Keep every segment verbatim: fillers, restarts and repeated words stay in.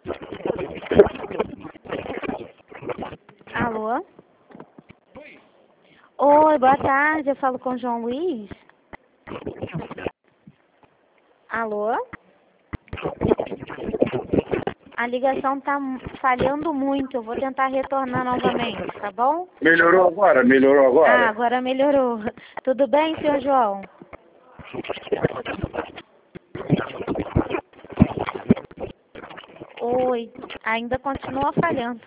Alô? Oi, boa tarde, eu falo com o João Luiz. Alô? A ligação tá falhando muito, eu vou tentar retornar novamente, tá bom? Melhorou agora? Melhorou agora? Ah, agora melhorou. Tudo bem, senhor João? Oi, ainda continua falhando.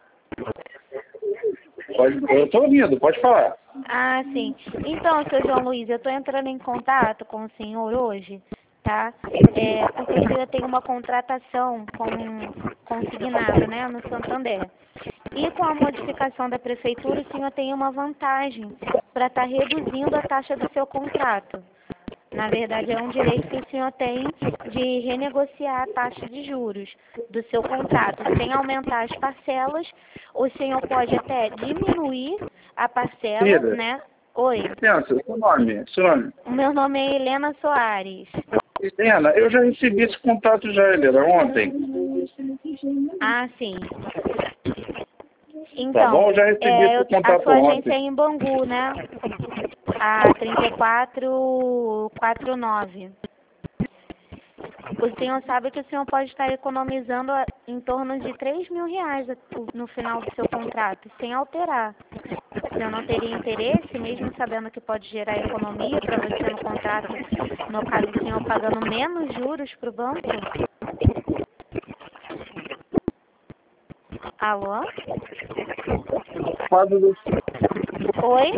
Pode, eu tô ouvindo, pode falar. Ah, sim. Então, seu João Luiz, eu estou entrando em contato com o senhor hoje, tá? É, porque o senhor tem uma contratação com consignado, né, no Santander. E com a modificação da prefeitura, o senhor tem uma vantagem para estar reduzindo a taxa do seu contrato. Na verdade, é um direito que o senhor tem de renegociar a taxa de juros do seu contrato. Sem aumentar as parcelas, o senhor pode até diminuir a parcela, Cida, né? Oi. Pensa, seu nome, seu nome. O meu nome é Helena Soares. Helena, eu já recebi esse contato já, Helena, ontem. Ah, sim. Então, Tá bom, eu já recebi é, eu, esse contato a sua ontem. agência é em Bangu, né? A trinta e quatro quarenta e nove. O senhor sabe que o senhor pode estar economizando em torno de três mil reais no final do seu contrato, sem alterar. O senhor não teria interesse, mesmo sabendo que pode gerar economia para você no contrato, no caso do senhor pagando menos juros para o banco? Alô? Fado do... Oi?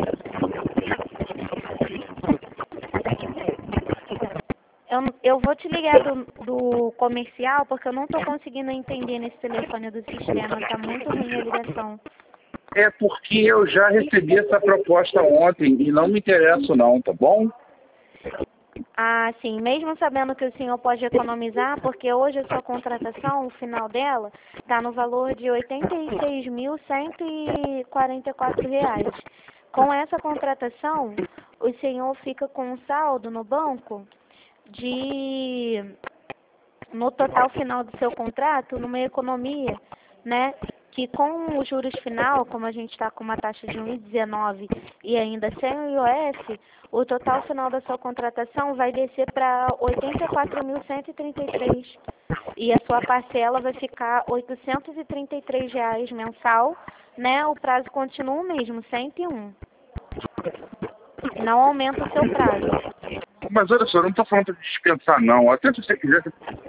Eu, eu vou te ligar do, do comercial porque eu não estou conseguindo entender nesse telefone do sistema. Está muito ruim a ligação. É porque eu já recebi essa proposta ontem e não me interesso não, tá bom? Ah, sim. Mesmo sabendo que o senhor pode economizar, porque hoje a sua contratação, o final dela, está no valor de oitenta e seis mil cento e quarenta e quatro reais. Com essa contratação, o senhor fica com um saldo no banco de, no total final do seu contrato, numa economia, né, que com os juros final, como a gente está com uma taxa de um vírgula dezenove e ainda sem o I O F, o total final da sua contratação vai descer para oitenta e quatro mil cento e trinta e três e a sua parcela vai ficar oitocentos e trinta e três reais mensal, né, o prazo continua o mesmo, cento e um. Não aumenta o seu prazo. Mas olha só, eu não estou falando para dispensar não, até se você quiser...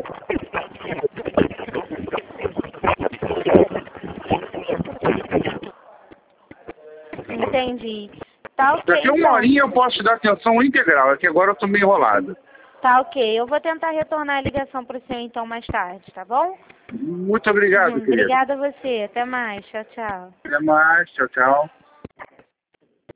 Entendi. Tá ok, Daqui a uma então. horinha eu posso te dar atenção integral, é que agora eu estou meio enrolado. Tá ok. Eu vou tentar retornar a ligação para o senhor então mais tarde, tá bom? Muito obrigado, querido. Obrigada a você. Até mais. Tchau, tchau. Até mais, tchau, tchau.